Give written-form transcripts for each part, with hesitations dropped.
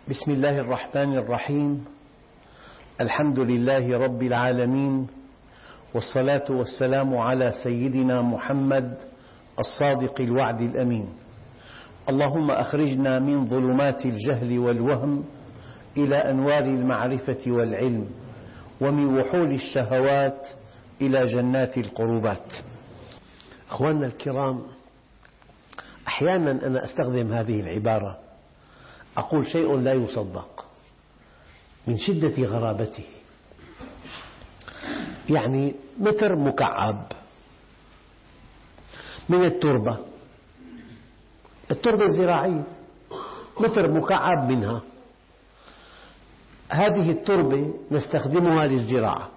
بسم الله الرحمن الرحيم. الحمد لله رب العالمين، والصلاة والسلام على سيدنا محمد الصادق الوعد الأمين. اللهم أخرجنا من ظلمات الجهل والوهم إلى أنوار المعرفة والعلم، ومن وحول الشهوات إلى جنات القربات. أخواننا الكرام، أحيانا أنا أستخدم هذه العبارة، أقول شيء لا يصدق من شدة غرابته. يعني متر مكعب من التربة الزراعية، متر مكعب منها. هذه التربة نستخدمها للزراعة،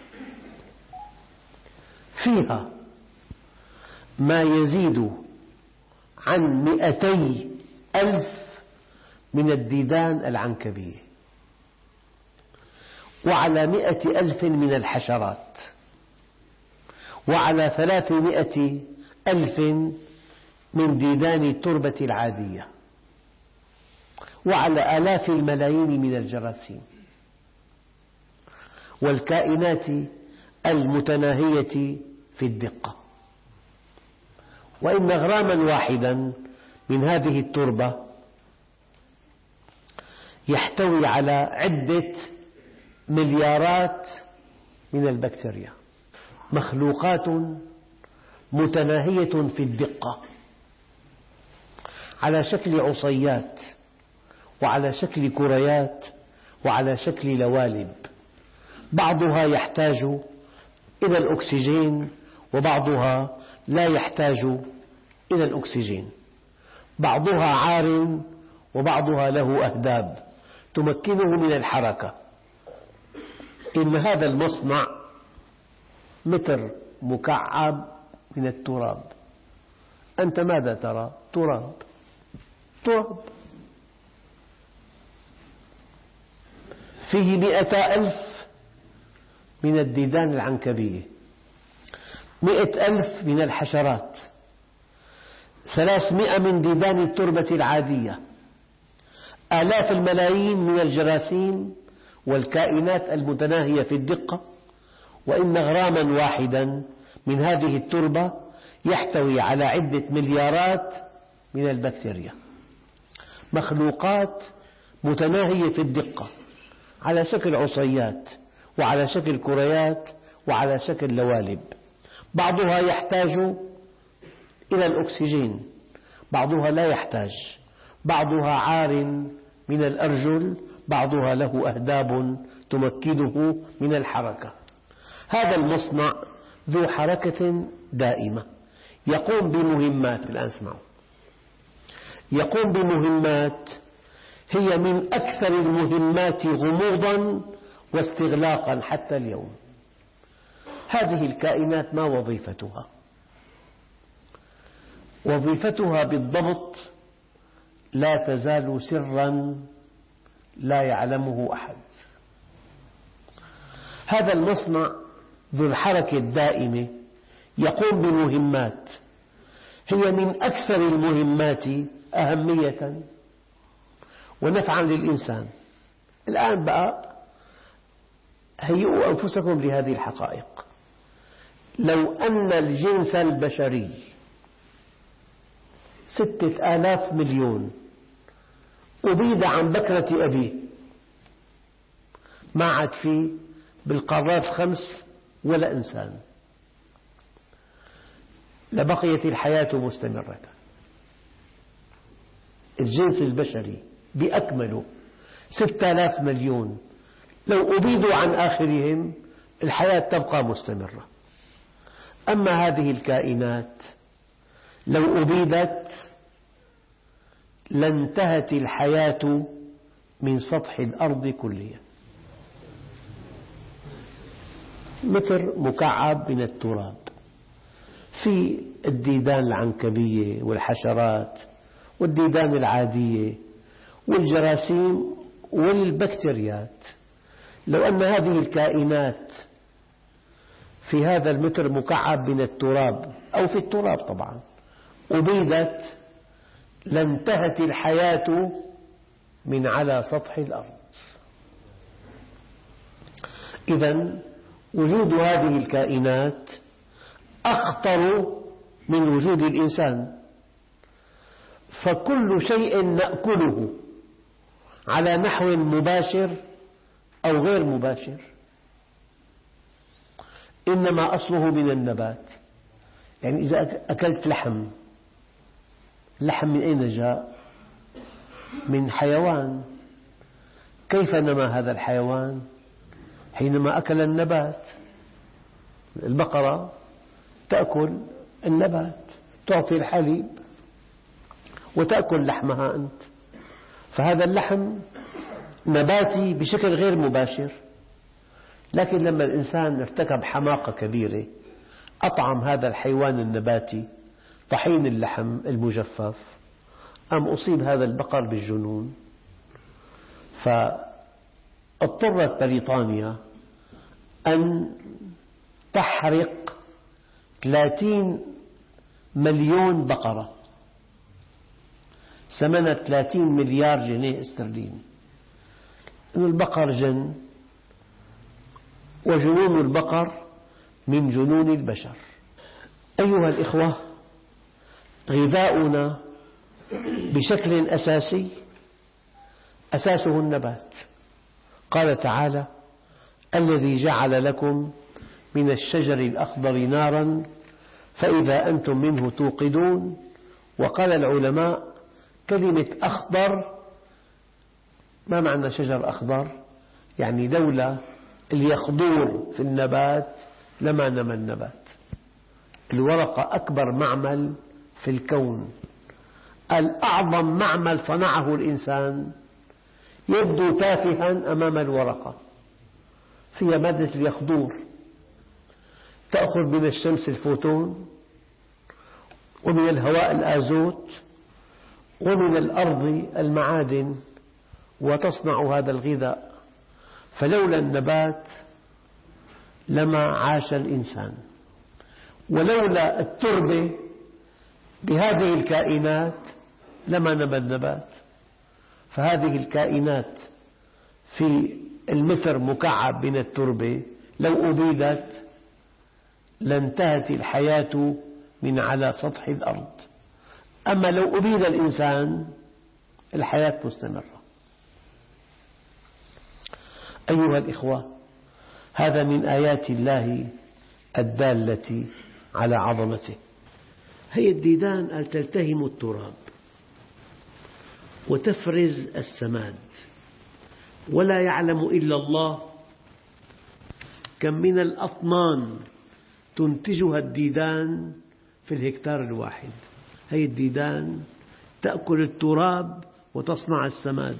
فيها ما يزيد عن 200,000 من الديدان العنكبية، وعلى 100,000 من الحشرات، وعلى 300,000 من ديدان التربة العادية، وعلى آلاف الملايين من الجراثيم والكائنات المتناهية في الدقة. وإن غراما واحدا من هذه التربة يحتوي على عدة مليارات من البكتيريا، مخلوقات متناهية في الدقة، على شكل عصيات، وعلى شكل كريات، وعلى شكل لوالب. بعضها يحتاج إلى الأكسجين، وبعضها لا يحتاج إلى الأكسجين. بعضها عار، وبعضها له أهداب تمكنه من الحركة. إن هذا المصنع متر مكعب من التراب. أنت ماذا ترى؟ تراب. فيه 100,000 من الديدان العنكبية، 100,000 من الحشرات، 300 من ديدان التربة العادية، آلاف الملايين من الجراثيم والكائنات المتناهية في الدقة. وإن غراما واحدا من هذه التربة يحتوي على عدة مليارات من البكتيريا، مخلوقات متناهية في الدقة، على شكل عصيات، وعلى شكل كريات، وعلى شكل لوالب. بعضها يحتاج إلى الأكسجين، بعضها لا يحتاج. بعضها عار من الأرجل، بعضها له أهداب تمكنه من الحركة. هذا المصنع ذو حركة دائمة، يقوم بمهمات. الآن اسمعوا، يقوم بمهمات هي من أكثر المهمات غموضا واستغلاقا حتى اليوم. هذه الكائنات ما وظيفتها؟ وظيفتها بالضبط لا تزال سرا لا يعلمه أحد. هذا المصنع ذو الحركة الدائمة يقوم بمهمات هي من أكثر المهمات أهمية ونفعا للإنسان. الآن بقى هيئوا أنفسكم لهذه الحقائق. لو أن الجنس البشري 6,000 مليون أبيد عن بكرة أبيه، ما عاد فيه بالقارات 5 ولا إنسان، لبقيت الحياة مستمرة. الجنس البشري بأكمله 6,000 مليون، لو أبيدوا عن آخرهم الحياة تبقى مستمرة. أما هذه الكائنات لو أبيدت لانتهت الحياة من سطح الأرض كليا. متر مكعب من التراب، في الديدان العنكبية والحشرات والديدان العادية والجراثيم والبكتيريات. لو أن هذه الكائنات في هذا المتر مكعب من التراب، أو في التراب طبعا، أبيدت لانتهت الحياة من على سطح الأرض. إذن وجود هذه الكائنات أخطر من وجود الإنسان، فكل شيء نأكله على نحو مباشر أو غير مباشر إنما أصله من النبات. يعني إذا أكلت لحم، اللحم من أين جاء؟ من حيوان. كيف نما هذا الحيوان؟ حينما أكل النبات. البقرة تأكل النبات، تعطي الحليب وتأكل لحمها أنت، فهذا اللحم نباتي بشكل غير مباشر. لكن لما الإنسان ارتكب حماقة كبيرة أطعم هذا الحيوان النباتي طحين اللحم المجفف، أم أصيب هذا البقر بالجنون، فاضطرت بريطانيا أن تحرق 30 مليون بقرة ثمنها 30 مليار جنيه استرليني. البقر جن، وجنون البقر من جنون البشر. أيها الإخوة، غذاؤنا بشكل أساسي أساسه النبات. قال تعالى: الذي جعل لكم من الشجر الأخضر نارا فإذا أنتم منه توقدون. وقال العلماء: كلمة أخضر ما معنى شجر أخضر؟ يعني لولا اليخضور في النبات لما نما النبات. الورقة أكبر معمل في الكون، الأعظم معمل صنعه الإنسان، يبدو تافها أمام الورقة، فيها مادة اليخضور، تأخذ من الشمس الفوتون ومن الهواء الآزوت ومن الأرض المعادن وتصنع هذا الغذاء. فلولا النبات لما عاش الإنسان، ولولا التربة بهذه الكائنات لما نما النبات. فهذه الكائنات في المتر مكعب من التربة لو أبيدت لانتهت الحياة من على سطح الأرض. أما لو أبيد الإنسان الحياة مستمرة. أيها الإخوة، هذا من آيات الله الدالة على عظمته. هي الديدان تلتهم التراب وتفرز السماد، ولا يعلم إلا الله كم من الأطنان تنتجها الديدان في الهكتار الواحد. هي الديدان تأكل التراب وتصنع السماد.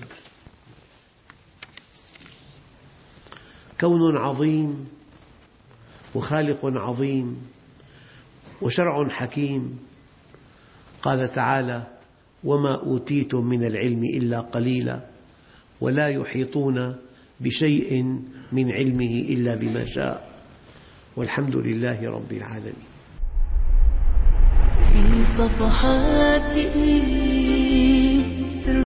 كون عظيم وخالق عظيم وشرع حكيم. قال تعالى: وما أوتيتم من العلم إلا قليلا ولا يحيطون بشيء من علمه إلا بما شاء والحمد لله رب العالمين. في صفحاته